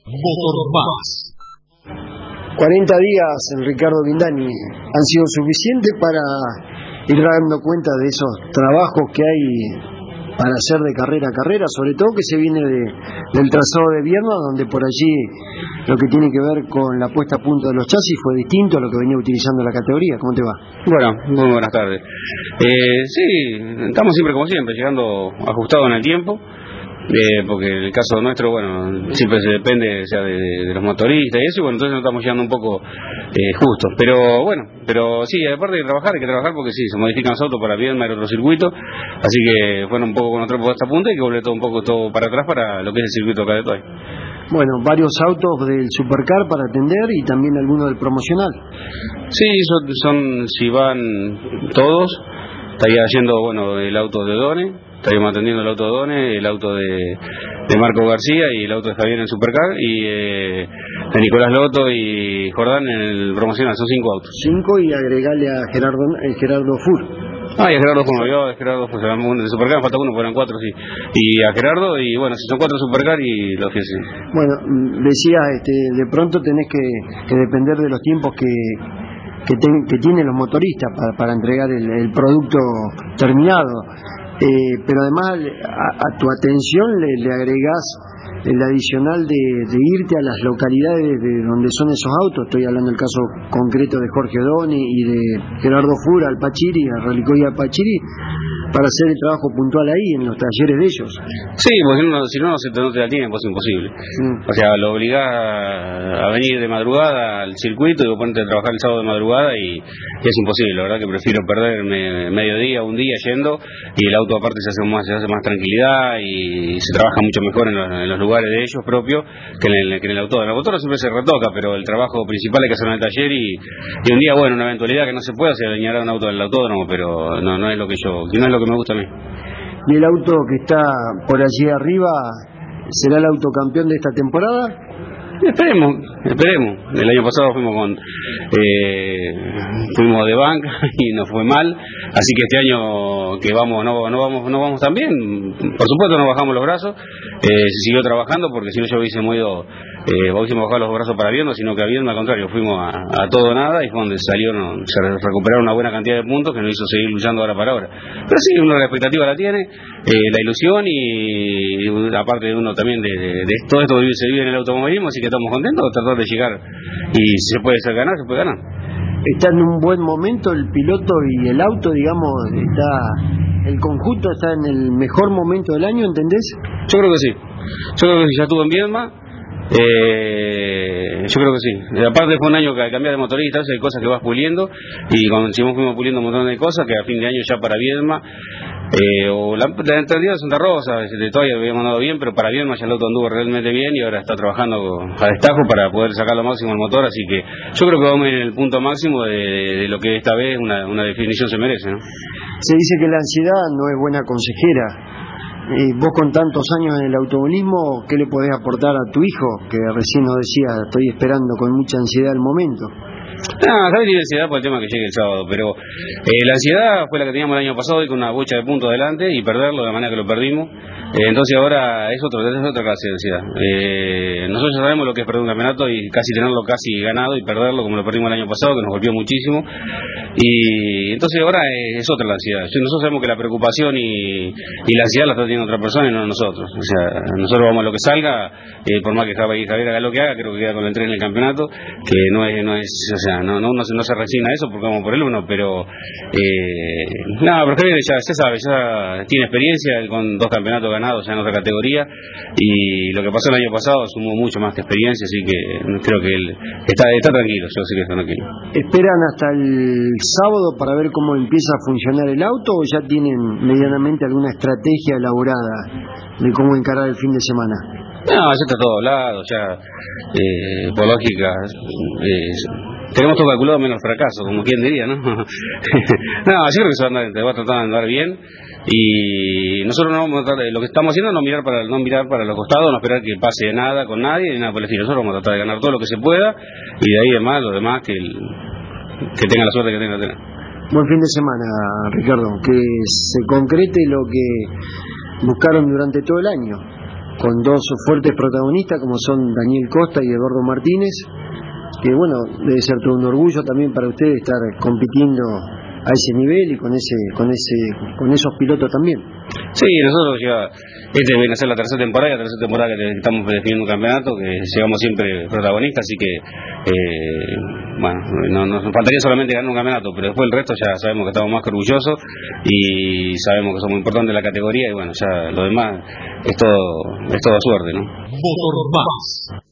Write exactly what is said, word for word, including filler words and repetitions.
Motor Más. cuarenta días, Ricardo Guindani, han sido suficientes para ir dando cuenta de esos trabajos que hay para hacer de carrera a carrera, sobre todo que se viene de, del trazado de Viedma, donde por allí lo que tiene que ver con la puesta a punto de los chasis fue distinto a lo que venía utilizando la categoría. ¿Cómo te va? Bueno, muy buenas tardes. Eh, sí, estamos siempre como siempre, llegando ajustado en el tiempo. Eh, porque en el caso nuestro, bueno, siempre se depende, o sea, de, de los motoristas y eso, y bueno, entonces nos estamos llegando un poco eh, justos, pero bueno, pero sí, aparte de trabajar, hay que trabajar porque sí, se modifican los autos para Viedma y otro circuito, así que bueno, un poco con otro puesta a punta y que vuelve todo un poco todo para atrás para lo que es el circuito acá de Toay. Bueno, varios autos del Supercar para atender y también algunos del promocional. Sí, son, son si van todos, estaría yendo, bueno, el auto de Done. Estaríamos atendiendo el auto de Done, el auto de, de Marco García y el auto de Javier en el Supercar y eh, de Nicolás Loto y Jordán en el promocional. Son cinco autos. Cinco y agregarle a Gerardo, eh, Gerardo Fur. Ah, y a Gerardo Fur, yo a Gerardo Fur, de Supercar me falta uno, fueron cuatro, sí. Y a Gerardo, y bueno, si son cuatro Supercar y los que sí. Bueno, decías, este, de pronto tenés que, que depender de los tiempos que... Que, ten, que tienen los motoristas para, para entregar el, el producto terminado, eh, pero además a, a tu atención le, le agregás el adicional de, de irte a las localidades de donde son esos autos. Estoy hablando del caso concreto de Jorge Doni y de Gerardo Fura, al Pachiri, a Relicoya Pachiri, para hacer el trabajo puntual ahí, en los talleres de ellos. Sí, porque si no, si no, no, se te, no te da tiempo, es imposible. Mm. O sea, lo obligás a venir de madrugada al circuito y vos ponerte a trabajar el sábado de madrugada y, y es imposible. La verdad que prefiero perderme mediodía, un día yendo, y el auto aparte se hace más, se hace más tranquilidad y se trabaja mucho mejor en los, en los lugares de ellos propios que en el, que en el autódromo. El autódromo siempre se retoca, pero el trabajo principal hay que hacerlo en el taller y, y un día, bueno, una eventualidad que no se pueda, se dañará un auto del autódromo, pero no, no es lo que yo, no es lo que me gusta a mí. ¿Y el auto que está por allí arriba será el autocampeón de esta temporada? Esperemos, esperemos. El año pasado fuimos con eh, fuimos de banca y nos fue mal, así que este año que vamos no no vamos no vamos tan bien. Por supuesto no bajamos los brazos, eh, se siguió trabajando porque si no yo hubiese ido eh, hubiésemos bajado los brazos para Viedma, sino que a Viedma al contrario fuimos a, a todo nada y fue donde salieron, se recuperaron una buena cantidad de puntos que nos hizo seguir luchando ahora para ahora. Pero sí, uno la expectativa la tiene, eh, la ilusión y, y aparte de uno también de, de, de todo esto que se vive en el automovilismo, así que estamos contentos de tratar de llegar y si se puede hacer ganar, se puede ganar. Está en un buen momento el piloto y el auto, digamos, está el conjunto está en el mejor momento del año, ¿entendés? Yo creo que sí, yo creo que si ya estuvo en Viedma, eh, yo creo que sí. Aparte fue un año que al cambiar de motoristas hay cosas que vas puliendo y con Simón fuimos puliendo un montón de cosas que a fin de año ya para Viedma eh, o la, la entrada de Santa Rosa de todavía había mandado bien, pero para Viedma ya el auto anduvo realmente bien y ahora está trabajando a destajo para poder sacar lo máximo al motor, así que yo creo que vamos en el punto máximo de, de, de lo que esta vez una, una definición se merece, ¿no? Se dice que la ansiedad no es buena consejera. Eh, vos con tantos años en el automovilismo, ¿qué le podés aportar a tu hijo? Que recién nos decía, estoy esperando con mucha ansiedad el momento. Ah, Javi tiene ansiedad por el tema que llegue el sábado, pero eh, la ansiedad fue la que teníamos el año pasado y con una bocha de puntos adelante y perderlo de la manera que lo perdimos. Eh, entonces ahora es, otro, es otra clase de ansiedad. Eh, nosotros ya sabemos lo que es perder un campeonato y casi tenerlo casi ganado y perderlo como lo perdimos el año pasado, que nos golpeó muchísimo. Y entonces ahora es, es otra la ansiedad. Nosotros sabemos que la preocupación y, y la ansiedad la está teniendo otra persona y no nosotros. O sea, nosotros vamos a lo que salga, eh, por más que Javier haga lo que haga, creo que queda con el tren en el campeonato, que no es, no es, o sea, no, no, no, no se resigna a eso porque vamos por el uno, pero eh, nada, pero Javier ya, ya sabe, ya tiene experiencia con dos campeonatos ganados ya en otra categoría y lo que pasó el año pasado sumó mucho más que experiencia, así que creo que él está, está tranquilo, yo sí que está tranquilo. ¿Esperan hasta el sábado para ver cómo empieza a funcionar el auto o ya tienen medianamente alguna estrategia elaborada de cómo encarar el fin de semana? No, ya está todo hablado, ya eh, por lógica eh, tenemos todo calculado menos fracaso, como quien diría, ¿no? No, yo creo que se va a, andar, va a tratar de andar bien y nosotros no vamos a tratar, lo que estamos haciendo es no mirar para no mirar para los costados, no esperar que pase nada con nadie ni nada por el estilo. Nosotros vamos a tratar de ganar todo lo que se pueda y de ahí demás, lo demás que el, que tenga la suerte que tenga que tener. Buen fin de semana, Ricardo, que se concrete lo que buscaron durante todo el año. con dos fuertes protagonistas como son Daniel Costa y Eduardo Martínez, que bueno, debe ser todo un orgullo también para ustedes estar compitiendo a ese nivel y con ese con ese con esos pilotos también. Sí, nosotros ya, este viene a ser la tercera temporada, la tercera temporada que estamos definiendo un campeonato, que llegamos siempre protagonistas, así que eh, bueno, no, nos faltaría solamente ganar un campeonato, pero después el resto ya sabemos que estamos más que orgullosos y sabemos que somos importantes en la categoría y bueno, ya lo demás es todo, es todo suerte, ¿no? Motor Más.